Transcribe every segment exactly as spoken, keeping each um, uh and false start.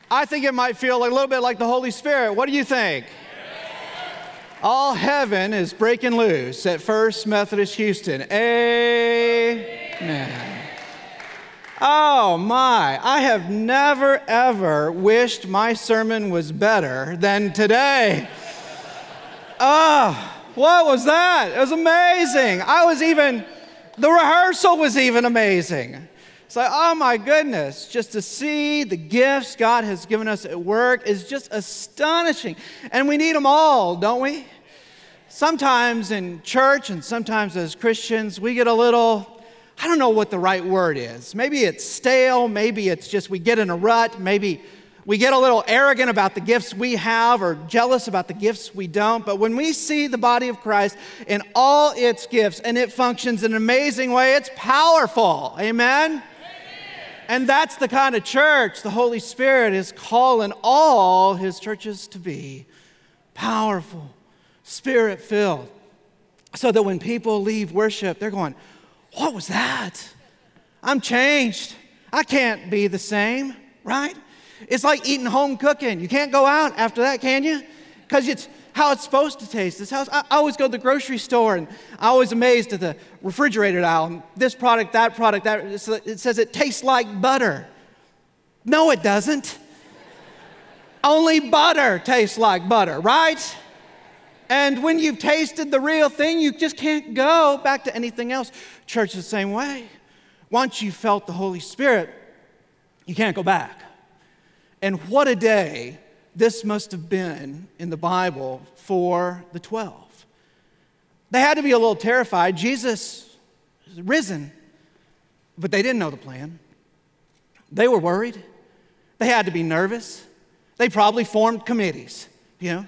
I think it might feel a little bit like the Holy Spirit. What do you think? All heaven is breaking loose at First Methodist Houston. Amen. Oh my, I have never ever wished my sermon was better than today. Oh, what was that? It was amazing. I was even, the rehearsal was even amazing. It's like, oh my goodness, just to see the gifts God has given us at work is just astonishing. And we need them all, don't we? Sometimes in church and sometimes as Christians, we get a little, I don't know what the right word is. Maybe it's stale, maybe it's just we get in a rut, maybe we get a little arrogant about the gifts we have or jealous about the gifts we don't. But when we see the body of Christ in all its gifts and it functions in an amazing way, it's powerful. Amen? And that's the kind of church the Holy Spirit is calling all His churches to be. Powerful, Spirit-filled. So that when people leave worship, they're going, what was that? I'm changed. I can't be the same, right? It's like eating home cooking. You can't go out after that, can you? Because it's how it's supposed to taste. It's how I always go to the grocery store, and I'm always amazed at the refrigerator aisle. And this product, that product, that it says it tastes like butter. No, it doesn't. Only butter tastes like butter, right? And when you've tasted the real thing, you just can't go back to anything else. Church is the same way. Once you felt the Holy Spirit, you can't go back. And what a day this must have been in the Bible for the twelve. They had to be a little terrified. Jesus is risen, but they didn't know the plan. They were worried. They had to be nervous. They probably formed committees, you know.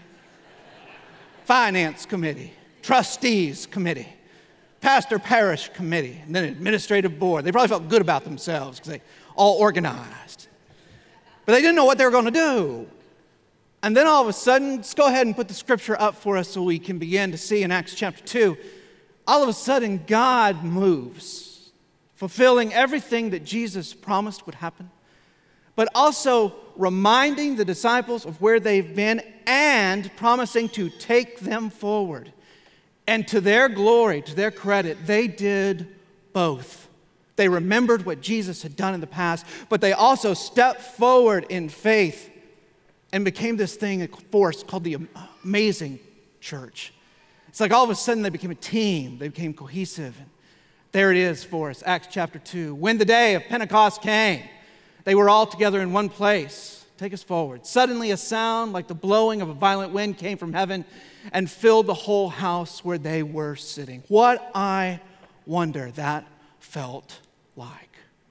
Finance committee, trustees committee, pastor parish committee, and then administrative board. They probably felt good about themselves because they all organized. But they didn't know what they were going to do. And then all of a sudden, let's go ahead and put the scripture up for us so we can begin to see in Acts chapter two. All of a sudden, God moves, fulfilling everything that Jesus promised would happen, but also reminding the disciples of where they've been and promising to take them forward. And to their glory, to their credit, they did both. They remembered what Jesus had done in the past, but they also stepped forward in faith and became this thing, a force called the amazing church. It's like all of a sudden they became a team. They became cohesive. And there it is for us, Acts chapter two. When the day of Pentecost came, they were all together in one place. Take us forward. Suddenly a sound like the blowing of a violent wind came from heaven and filled the whole house where they were sitting. What I wonder that felt like.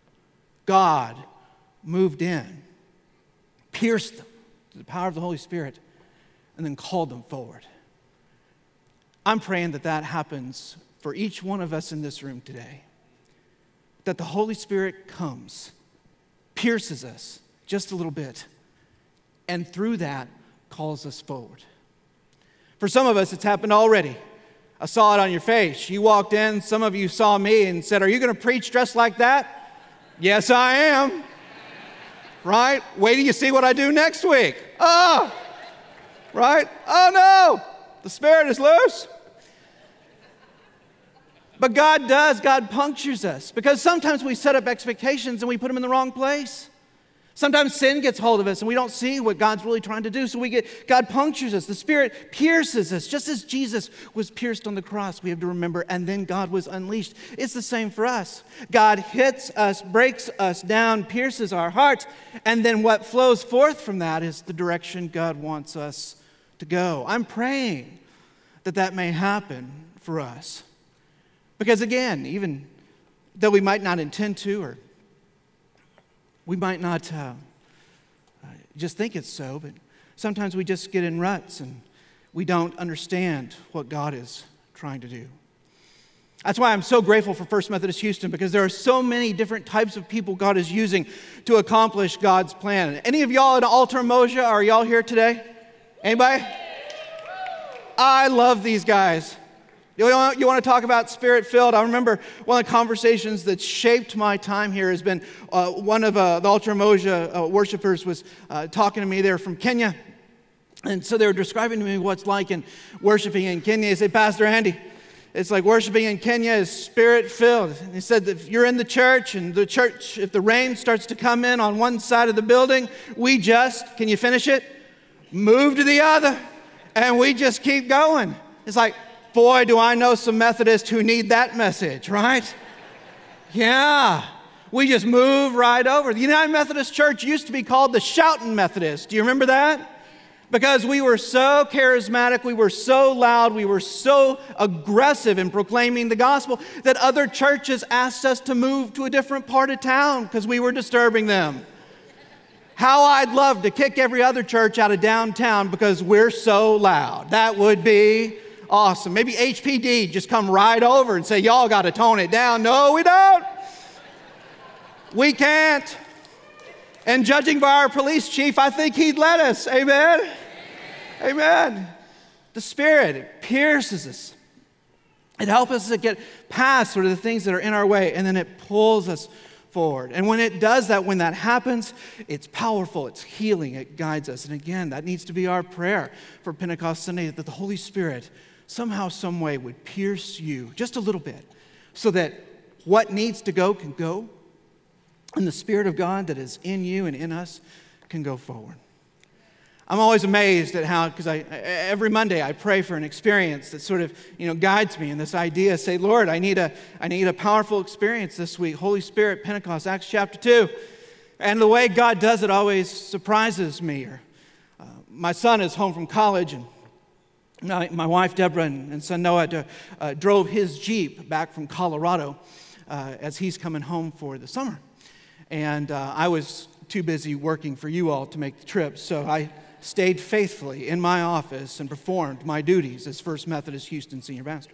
God moved in, pierced them through the power of the Holy Spirit, and then called them forward. I'm praying that that happens for each one of us in this room today. That the Holy Spirit comes, pierces us just a little bit, and through that calls us forward. For some of us, it's happened already. I saw it on your face. You walked in, some of you saw me and said, "Are you going to preach dressed like that?" Yes, I am. Right? Wait till you see what I do next week. Oh, right? Oh no, the Spirit is loose. But God does, God punctures us because sometimes we set up expectations and we put them in the wrong place. Sometimes sin gets hold of us and we don't see what God's really trying to do. So we get, God punctures us. The Spirit pierces us. Just as Jesus was pierced on the cross, we have to remember, and then God was unleashed. It's the same for us. God hits us, breaks us down, pierces our hearts, and then what flows forth from that is the direction God wants us to go. I'm praying that that may happen for us. Because again, even though we might not intend to, or we might not uh, just think it's so, but sometimes we just get in ruts and we don't understand what God is trying to do. That's why I'm so grateful for First Methodist Houston, because there are so many different types of people God is using to accomplish God's plan. Any of y'all in Altar Moja, are y'all here today? Anybody? I love these guys. You want, you want to talk about Spirit-filled? I remember one of the conversations that shaped my time here has been uh, one of uh, the Altar Umoja uh, worshipers was uh, talking to me. They're from Kenya. And so they were describing to me what it's like in worshiping in Kenya. They said, Pastor Andy, it's like worshiping in Kenya is Spirit-filled. And he said that if you're in the church and the church, if the rain starts to come in on one side of the building, we just, can you finish it? Move to the other. And we just keep going. It's like, boy, do I know some Methodists who need that message, right? Yeah. We just move right over. The United Methodist Church used to be called the Shoutin' Methodist. Do you remember that? Because we were so charismatic, we were so loud, we were so aggressive in proclaiming the gospel that other churches asked us to move to a different part of town because we were disturbing them. How I'd love to kick every other church out of downtown because we're so loud. That would be awesome. Maybe H P D just come right over and say, y'all got to tone it down. No, we don't. We can't. And judging by our police chief, I think he'd let us. Amen? Amen. Amen. The Spirit, it pierces us. It helps us to get past sort of the things that are in our way, and then it pulls us forward. And when it does that, when that happens, it's powerful, it's healing, it guides us. And again, that needs to be our prayer for Pentecost Sunday, that the Holy Spirit somehow, some way would pierce you just a little bit so that what needs to go can go, and the Spirit of God that is in you and in us can go forward. I'm always amazed at how, because I every Monday I pray for an experience that sort of, you know, guides me in this idea. Say, Lord, I need a I need a powerful experience this week. Holy Spirit, Pentecost, Acts chapter two. And the way God does it always surprises me. Or, uh, my son is home from college, and my, my wife Deborah and, and son Noah uh, drove his Jeep back from Colorado uh, as he's coming home for the summer. And uh, I was too busy working for you all to make the trip, so I stayed faithfully in my office and performed my duties as First Methodist Houston Senior Pastor.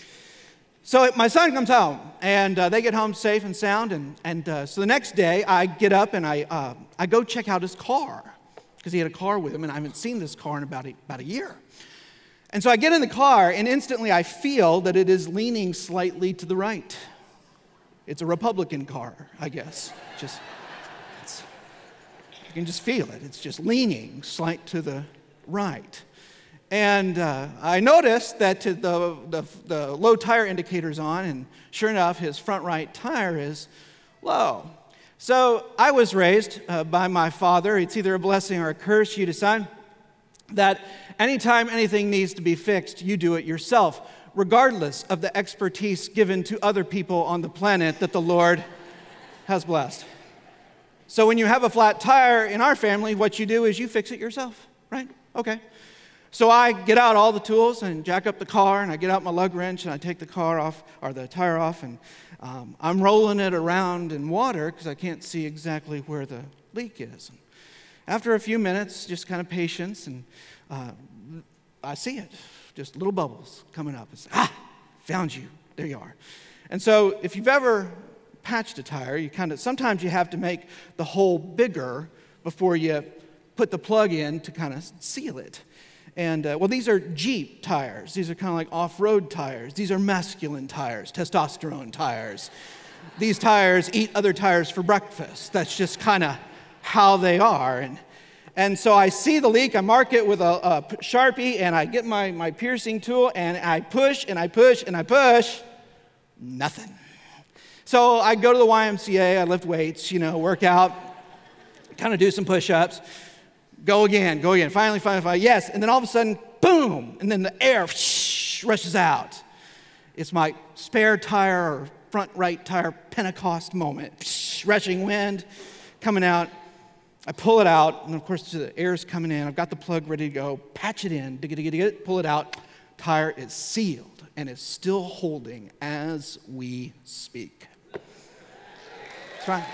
So my son comes home, and uh, they get home safe and sound, and, and uh, so the next day I get up and I uh, I go check out his car, because he had a car with him, and I haven't seen this car in about a, about a year. And so I get in the car, and instantly I feel that it is leaning slightly to the right. It's a Republican car, I guess. Just, it's, you can just feel it. It's just leaning slight to the right. And uh, I noticed that the, the, the low tire indicator's on, and sure enough, his front right tire is low. So I was raised uh, by my father. It's either a blessing or a curse, you decide, that anytime anything needs to be fixed, you do it yourself, regardless of the expertise given to other people on the planet that the Lord has blessed. So when you have a flat tire in our family, what you do is you fix it yourself, right? Okay. So I get out all the tools and jack up the car, and I get out my lug wrench, and I take the car off, or the tire off, and um, I'm rolling it around in water because I can't see exactly where the leak is. And after a few minutes, just kind of patience, and uh, I see it. Just little bubbles coming up. It's, ah, found you. There you are. And so if you've ever patched a tire, you kind of, sometimes you have to make the hole bigger before you put the plug in to kind of seal it. And, uh, well, these are Jeep tires. These are kind of like off-road tires. These are masculine tires, testosterone tires. These tires eat other tires for breakfast. That's just kind of how they are. And And so I see the leak, I mark it with a, a Sharpie, and I get my, my piercing tool, and I push, and I push, and I push. Nothing. So I go to the Y M C A, I lift weights, you know, work out, kind of do some push-ups, go again, go again. Finally, finally, finally, yes. And then all of a sudden, boom, and then the air whoosh, rushes out. It's my spare tire or front right tire Pentecost moment. Whoosh, rushing wind coming out. I pull it out, and of course the air's coming in. I've got the plug ready to go. Patch it in, dig it, dig it, dig it, pull it out. Tire is sealed, and it's still holding as we speak. That's right.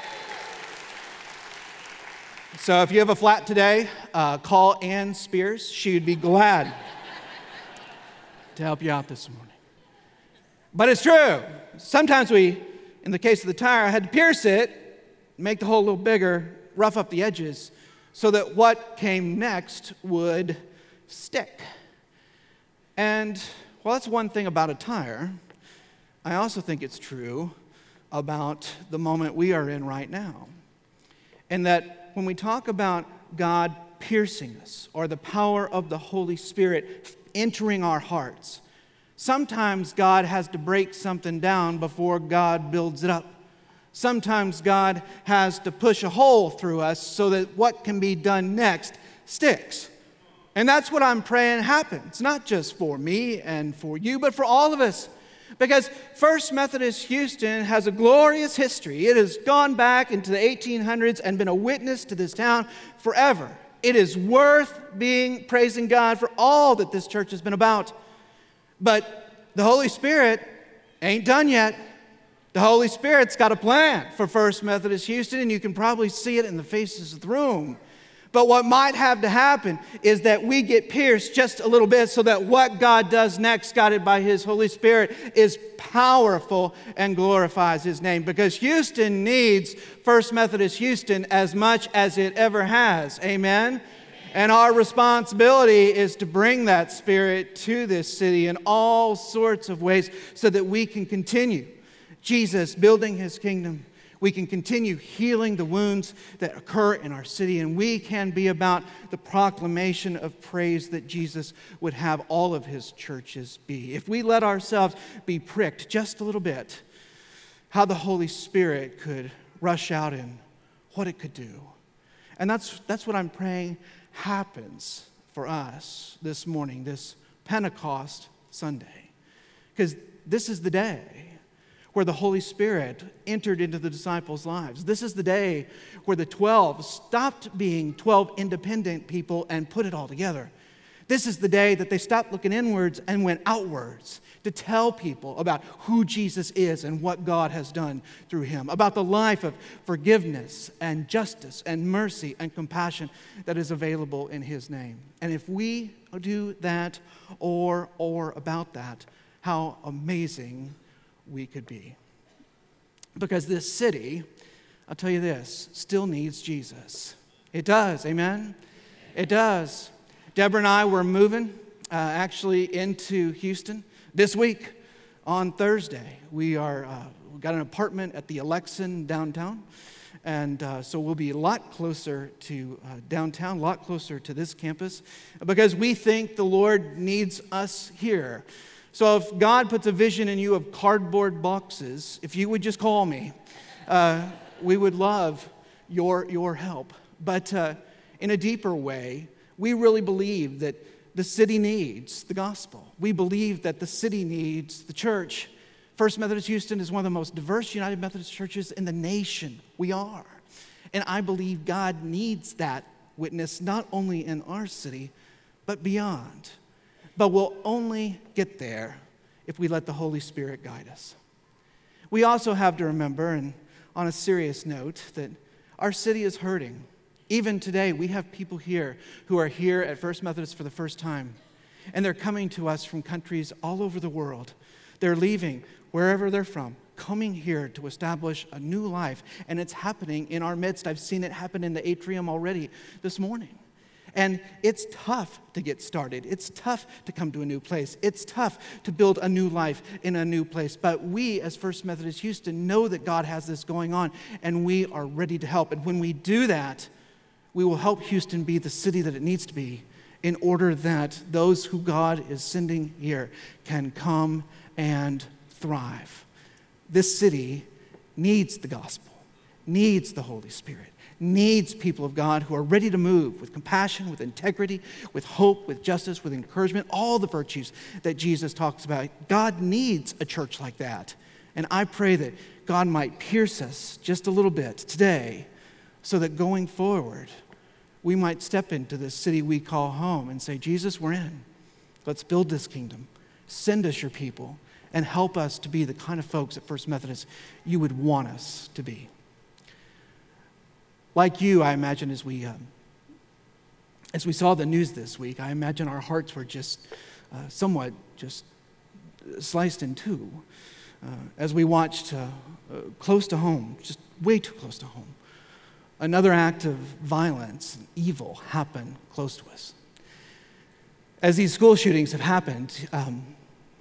So if you have a flat today, uh, call Ann Spears. She would be glad to help you out this morning. But it's true. Sometimes we, in the case of the tire, I had to pierce it, make the hole a little bigger, rough up the edges so that what came next would stick. And while that's one thing about a tire, I also think it's true about the moment we are in right now. And that when we talk about God piercing us or the power of the Holy Spirit entering our hearts, sometimes God has to break something down before God builds it up. Sometimes God has to push a hole through us so that what can be done next sticks. And that's what I'm praying happens, not just for me and for you, but for all of us. Because First Methodist Houston has a glorious history. It has gone back into the eighteen hundreds and been a witness to this town forever. It is worth being praising God for all that this church has been about. But the Holy Spirit ain't done yet. The Holy Spirit's got a plan for First Methodist Houston, and you can probably see it in the faces of the room. But what might have to happen is that we get pierced just a little bit so that what God does next, guided by His Holy Spirit, is powerful and glorifies His name. Because Houston needs First Methodist Houston as much as it ever has. Amen? And our responsibility is to bring that Spirit to this city in all sorts of ways so that we can continue Jesus building His kingdom. We can continue healing the wounds that occur in our city, and we can be about the proclamation of praise that Jesus would have all of His churches be. If we let ourselves be pricked just a little bit, how the Holy Spirit could rush out in what it could do. And that's, that's what I'm praying happens for us this morning, this Pentecost Sunday. Because this is the day where the Holy Spirit entered into the disciples' lives. This is the day where the twelve stopped being twelve independent people and put it all together. This is the day that they stopped looking inwards and went outwards to tell people about who Jesus is and what God has done through Him, about the life of forgiveness and justice and mercy and compassion that is available in His name. And if we do that or or about that, how amazing we could be. Because this city, I'll tell you this, still needs Jesus. It does, amen? It does. Deborah and I were moving uh, actually into Houston this week on Thursday. We are uh, we got an apartment at the Alexan downtown, and uh, so we'll be a lot closer to uh, downtown, a lot closer to this campus, because we think the Lord needs us here. So if God puts a vision in you of cardboard boxes, if you would just call me, uh, we would love your, your help. But uh, in a deeper way, we really believe that the city needs the gospel. We believe that the city needs the church. First Methodist Houston is one of the most diverse United Methodist churches in the nation. We are. And I believe God needs that witness not only in our city, but beyond. But we'll only get there if we let the Holy Spirit guide us. We also have to remember, and on a serious note, that our city is hurting. Even today, we have people here who are here at First Methodist for the first time, and they're coming to us from countries all over the world. They're leaving wherever they're from, coming here to establish a new life, and it's happening in our midst. I've seen it happen in the atrium already this morning. And it's tough to get started. It's tough to come to a new place. It's tough to build a new life in a new place. But we, as First Methodist Houston, know that God has this going on, and we are ready to help. And when we do that, we will help Houston be the city that it needs to be in order that those who God is sending here can come and thrive. This city needs the gospel, needs the Holy Spirit, needs people of God who are ready to move with compassion, with integrity, with hope, with justice, with encouragement, all the virtues that Jesus talks about. God needs a church like that. And I pray that God might pierce us just a little bit today so that going forward, we might step into this city we call home and say, Jesus, we're in. Let's build this kingdom. Send us your people and help us to be the kind of folks at First Methodist you would want us to be. Like you, I imagine, as we um, as we saw the news this week, I imagine our hearts were just uh, somewhat just sliced in two uh, as we watched uh, uh, close to home, just way too close to home, another act of violence and evil happen close to us. As these school shootings have happened, um,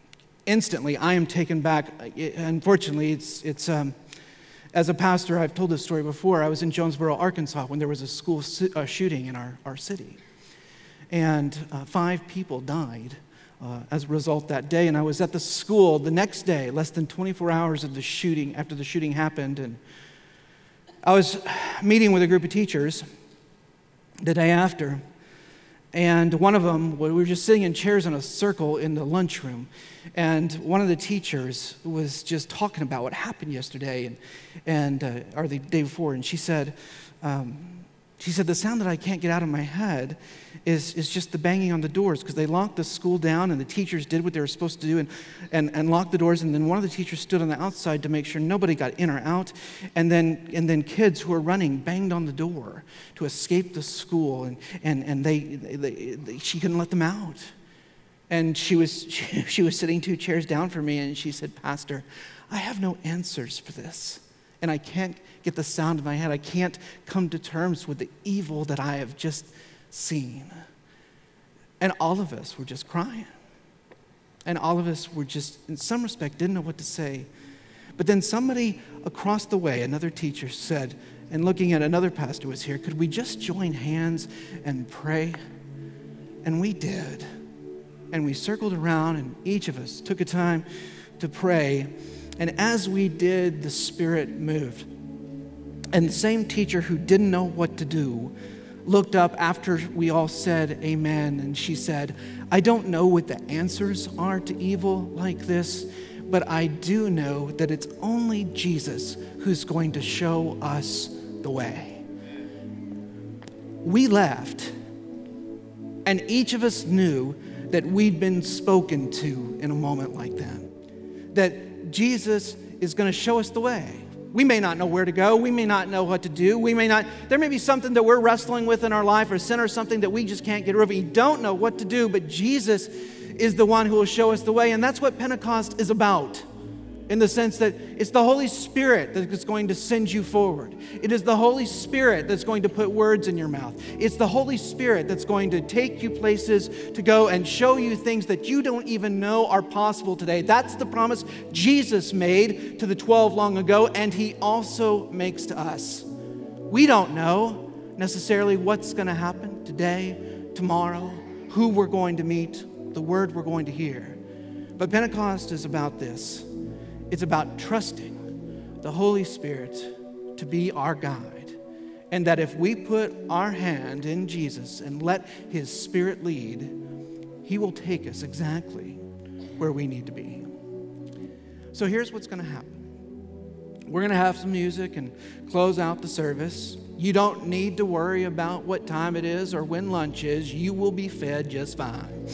instantly, I am taken back. Unfortunately, it's, it's um, as a pastor, I've told this story before. I was in Jonesboro, Arkansas, when there was a school uh, shooting in our, our city. And uh, five people died uh, as a result that day. And I was at the school the next day, less than twenty-four hours of the shooting, after the shooting happened. And I was meeting with a group of teachers the day after. And one of them, we were just sitting in chairs in a circle in the lunchroom. And one of the teachers was just talking about what happened yesterday and, and uh, or the day before. And she said, um, she said, the sound that I can't get out of my head is, is just the banging on the doors, because they locked the school down and the teachers did what they were supposed to do and, and, and locked the doors. And then one of the teachers stood on the outside to make sure nobody got in or out. And then and then kids who were running banged on the door to escape the school, and, and, and they, they, they she couldn't let them out. And she was she, she was sitting two chairs down from me, and she said, Pastor, I have no answers for this. And I can't get the sound in my head. I can't come to terms with the evil that I have just seen. And all of us were just crying. And all of us were just, in some respect, didn't know what to say. But then somebody across the way, another teacher said, and looking at another pastor who was here, could we just join hands and pray? And we did. And we circled around, and each of us took a time to pray. And as we did, the Spirit moved. And the same teacher who didn't know what to do looked up after we all said amen, and she said, I don't know what the answers are to evil like this, but I do know that it's only Jesus who's going to show us the way. We left, and each of us knew that we'd been spoken to in a moment like that. That Jesus is going to show us the way. We may not know where to go. We may not know what to do. We may not, there may be something that we're wrestling with in our life, or sin or something that we just can't get rid of. We don't know what to do, but Jesus is the one who will show us the way. And that's what Pentecost is about, in the sense that it's the Holy Spirit that is going to send you forward. It is the Holy Spirit that's going to put words in your mouth. It's the Holy Spirit that's going to take you places to go and show you things that you don't even know are possible today. That's the promise Jesus made to the twelve long ago, and he also makes to us. We don't know necessarily what's going to happen today, tomorrow, who we're going to meet, the word we're going to hear. But Pentecost is about this. It's about trusting the Holy Spirit to be our guide. And that if we put our hand in Jesus and let his Spirit lead, he will take us exactly where we need to be. So here's what's going to happen. We're going to have some music and close out the service. You don't need to worry about what time it is or when lunch is. You will be fed just fine.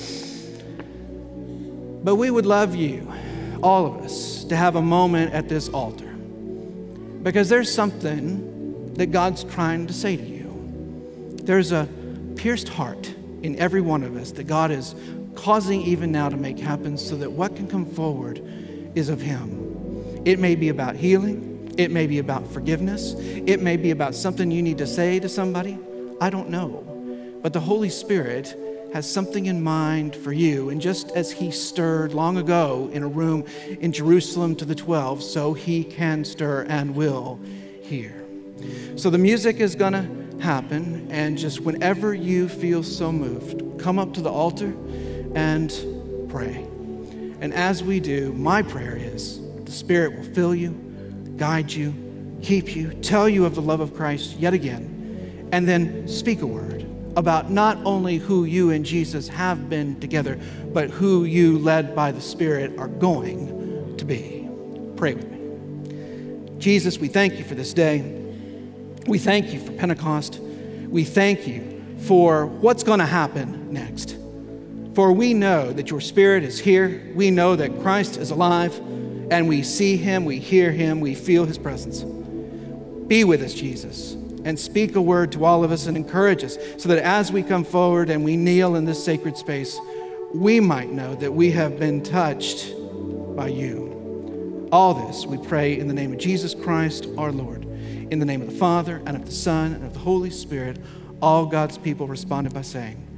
But we would love you, all of us, to have a moment at this altar, because there's something that God's trying to say to you. There's a pierced heart in every one of us that God is causing even now to make happen, so that what can come forward is of him. It may be about healing. It may be about forgiveness. It may be about something you need to say to somebody. I don't know. But the Holy Spirit has something in mind for you. And just as he stirred long ago in a room in Jerusalem to the twelve, so he can stir and will here. So the music is going to happen, and just whenever you feel so moved, come up to the altar and pray. And as we do, my prayer is the Spirit will fill you, guide you, keep you, tell you of the love of Christ yet again, and then speak a word about not only who you and Jesus have been together, but who you, led by the Spirit, are going to be. Pray with me. Jesus, we thank you for this day. We thank you for Pentecost. We thank you for what's going to happen next. For we know that your Spirit is here. We know that Christ is alive, and we see him, we hear him, we feel his presence. Be with us, Jesus, and speak a word to all of us and encourage us, so that as we come forward and we kneel in this sacred space, we might know that we have been touched by you. All this we pray in the name of Jesus Christ, our Lord. In the name of the Father, and of the Son, and of the Holy Spirit, all God's people responded by saying,